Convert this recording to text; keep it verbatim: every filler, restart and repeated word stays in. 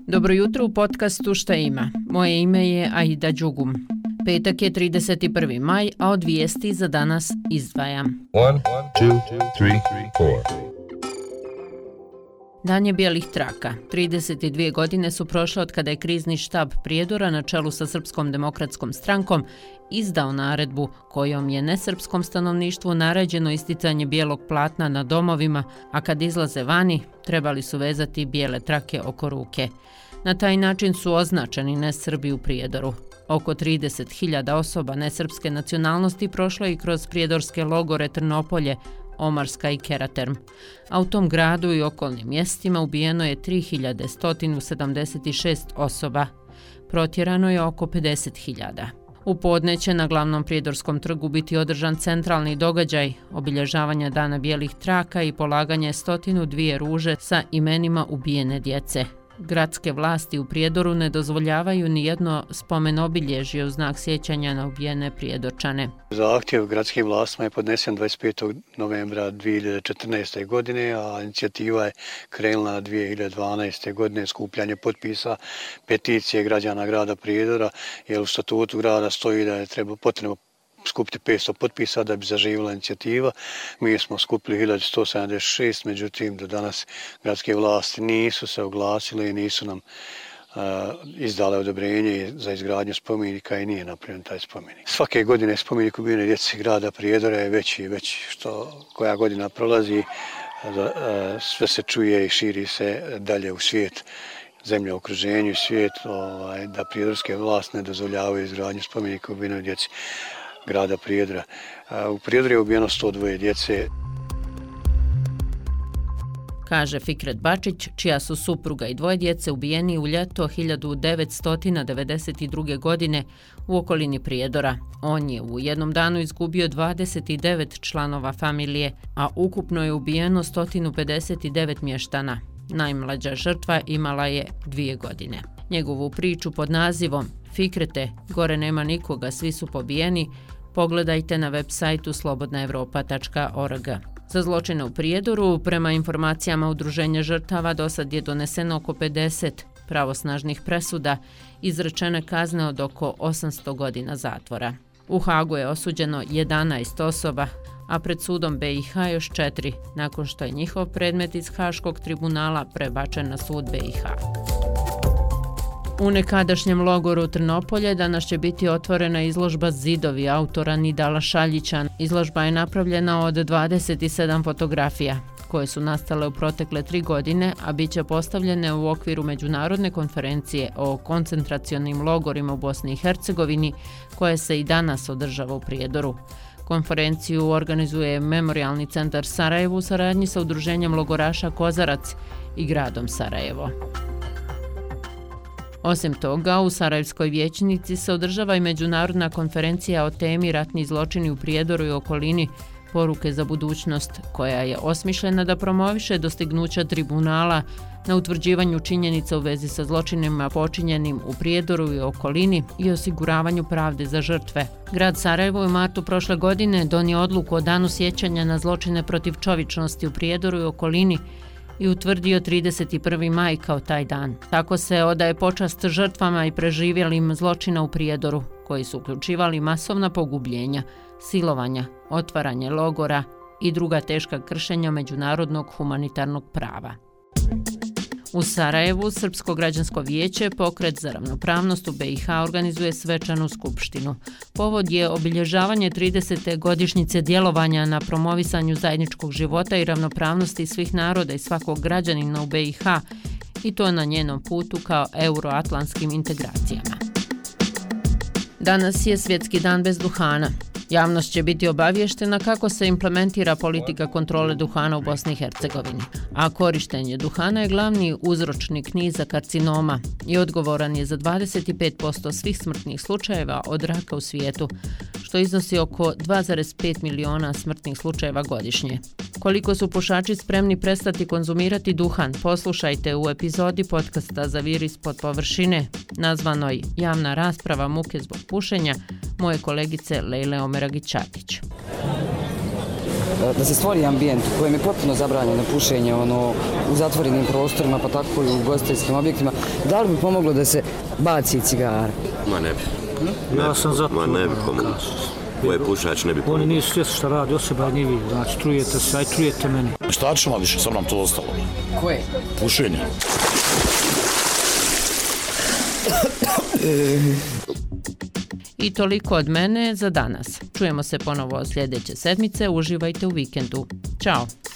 Dobro jutro u podcastu Šta ima. Moje ime je Aida Đugum. Petak je trideset prvi maj, a od vijesti za danas izdvajam. One, two, three, four. Dan je bijelih traka. trideset dvije godine su prošle od kada je krizni štab Prijedora na čelu sa Srpskom demokratskom strankom izdao naredbu kojom je nesrpskom stanovništvu naređeno isticanje bijelog platna na domovima, a kad izlaze vani trebali su vezati bijele trake oko ruke. Na taj način su označeni nesrbi u Prijedoru. Oko trideset hiljada osoba nesrpske nacionalnosti prošlo je i kroz prijedorske logore Trnopolje, Omarska i Keraterm, a u tom gradu i okolnim mjestima ubijeno je tri hiljade sto sedamdeset šest osoba. Protjerano je oko pedeset hiljada. U podne će na glavnom prijedorskom trgu biti održan centralni događaj, obilježavanja Dana bijelih traka i polaganje stotinu dvije ruže sa imenima ubijene djece. Gradske vlasti u Prijedoru ne dozvoljavaju ni jedno spomen obilježje u znak sjećanja na ubijene Prijedorčane. Zahtjev gradskim vlastima je podnesen dvadeset petog novembra dvije hiljade četrnaeste. godine, a inicijativa je krenula dvije hiljade dvanaeste. godine skupljanje potpisa peticije građana grada Prijedora, jer u statutu grada stoji da je treba potrebno skupiti petsto potpisa da bi zaživjela inicijativa. Mi smo skupili hiljadu sto sedamdeset šest, međutim do danas gradske vlasti nisu se oglasile i nisu nam uh, izdale odobrenje za izgradnju spomenika i nije napravljen taj spomenik. Svake godine spomenik ubijene djece grada Prijedora je veći i veći što koja godina prolazi, uh, sve se čuje i širi se dalje u svijet. Zemlja u okruženju i svijet, ovaj, da prijedorske vlasti ne dozvoljavaju izgradnju spomenika ubijenoj djeci grada Prijedora. U Prijedoru je ubijeno sto dva djece. Kaže Fikret Bačić, čija su supruga i dvoje djece ubijeni u ljeto hiljadu devetsto devedeset druge. godine u okolini Prijedora. On je u jednom danu izgubio dvadeset devet članova familije, a ukupno je ubijeno sto pedeset devet mještana. Najmlađa žrtva imala je dvije godine. Njegovu priču pod nazivom Fikrete, gore nema nikoga, svi su pobijeni, pogledajte na web sajtu slobodna evropa tačka org. Za zločine u Prijedoru, prema informacijama udruženja žrtava, dosad je doneseno oko pedeset pravosnažnih presuda, izrečene kazne od oko osamsto godina zatvora. U Hagu je osuđeno jedanaest osoba, a pred sudom be i ha još četiri, nakon što je njihov predmet iz Haškog tribunala prebačen na sud be i ha. U nekadašnjem logoru Trnopolje danas će biti otvorena izložba Zidovi autora Nidala Šaljića. Izložba je napravljena od dvadeset sedam fotografija, koje su nastale u protekle tri godine, a bit će postavljene u okviru međunarodne konferencije o koncentracionim logorima u Bosni i Hercegovini, koja se i danas održava u Prijedoru. Konferenciju organizuje Memorijalni centar Sarajevo u saradnji sa udruženjem logoraša Kozarac i gradom Sarajevo. Osim toga, u Sarajevskoj vijećnici se održava i međunarodna konferencija o temi ratni zločini u Prijedoru i okolini, poruke za budućnost, koja je osmišljena da promoviše dostignuća tribunala na utvrđivanju činjenica u vezi sa zločinima počinjenim u Prijedoru i okolini i osiguravanju pravde za žrtve. Grad Sarajevo u martu prošle godine donio odluku o danu sjećanja na zločine protiv čovječnosti u Prijedoru i okolini i utvrdio trideset prvi maj kao taj dan. Tako se odaje počast žrtvama i preživjelim zločina u Prijedoru, koji su uključivali masovna pogubljenja, silovanja, otvaranje logora i druga teška kršenja međunarodnog humanitarnog prava. U Sarajevu Srpsko građansko vijeće, pokret za ravnopravnost u be i ha, organizuje svečanu skupštinu. Povod je obilježavanje tridesete godišnjice djelovanja na promovisanju zajedničkog života i ravnopravnosti svih naroda i svakog građanina u be i ha, i to na njenom putu kao euroatlantskim integracijama. Danas je Svjetski dan bez duhana. Javnost će biti obavještena kako se implementira politika kontrole duhana u Bosni i Hercegovini, a korištenje duhana je glavni uzročnik niza karcinoma i odgovoran je za dvadeset pet posto svih smrtnih slučajeva od raka u svijetu, što iznosi oko dva zarez pet miliona smrtnih slučajeva godišnje. Koliko su pušači spremni prestati konzumirati duhan, poslušajte u epizodi podcasta Zaviri ispod površine, nazvanoj Javna rasprava muke zbog pušenja, moje kolegice Lejle Omeragić-Čatić. da se stvori ambijent u kojem je potpuno zabranjeno pušenje ono, u zatvorenim prostorima, pa tako i u ugostiteljskim objektima, da li bi pomoglo da se baci cigara? Ma ne bi. Hm? Ja sam za to. Ma ne bi pomoglo. Ko je pušač ne bi pomoglo. Oni nisu svjesni šta radi osoba, ni vi. Znači, trujete se, aj trujete meni. Šta ćemo više, sam nam to ostalo. Koje? Pušenje. I toliko od mene za danas. Čujemo se ponovo sljedeće sedmice. Uživajte u vikendu. Ćao!